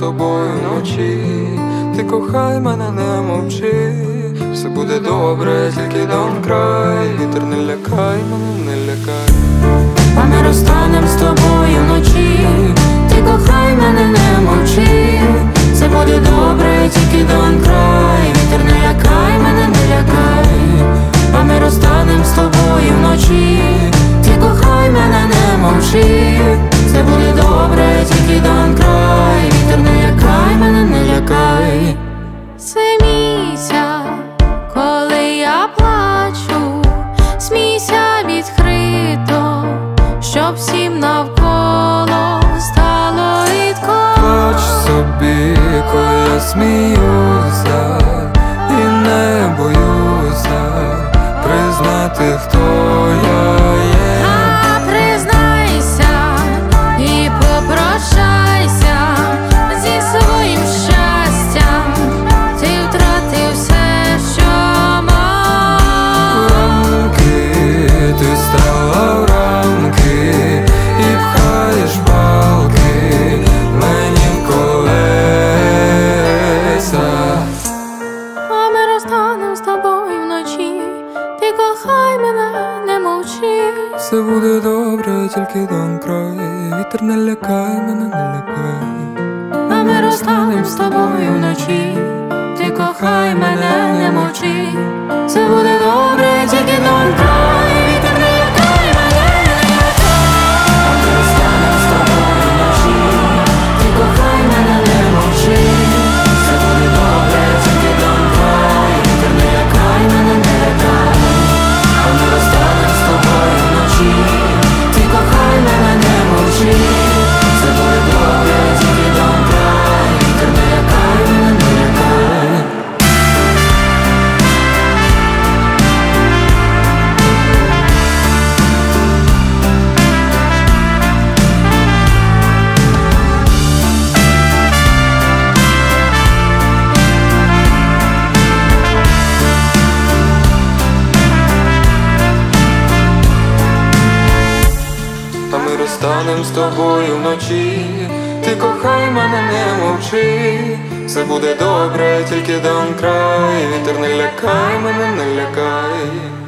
тобою вночі. Ти кохай мене, не мовчи, все буде добре, тільки don't cry. Вітер не лякай мене, не лякай. А ми розстанем з тобою вночі. Ти кохай мене, не мовчи, все буде добре, тільки don't cry. Вітер не лякай мене, не лякай. А ми розстанем з тобою вночі. Ти кохай мене, не мовчи, все буде добре, тільки don't cry. Вітер не лякай мене, не лякай. Смійся, коли я плачу, смійся відкрито, щоб всім навколо стало рідко. Плач собі, коли я сміюся, і не боюся признати, хто я є. А признайся і попрощайся зі своїм щастям. Ти втратив все, що мав. Рамки, ти стала в рамки і пхаєш палки мені в колеса. А ми розстанем з тобою вночі. Ти кохай мене, не мовчи. Все буде добре, тільки don't cry. Вітер не лякай мене, не лякай. А ми розстанем з тобою вночі. Ти кохай мене, не мовчи. Все буде добре, тільки don't cry. Вітер не лякай мене, не лякай. А ми розстанем з тобою вночі. Ти кохай мене, не мовчи. Все буде добре, тільки don't cry. Вітер не лякай мене, не лякай. А ми розстанем з тобою вночі. Ти кохай мене, не мовчи. Все буде добре, тільки don't cry. Вітер не лякай мене, не лякай. А ми розстанем з тобою вночі. Ти кохай мене, не мовчи, все буде добре, тільки don't cry. Вітер не лякай мене, не лякай.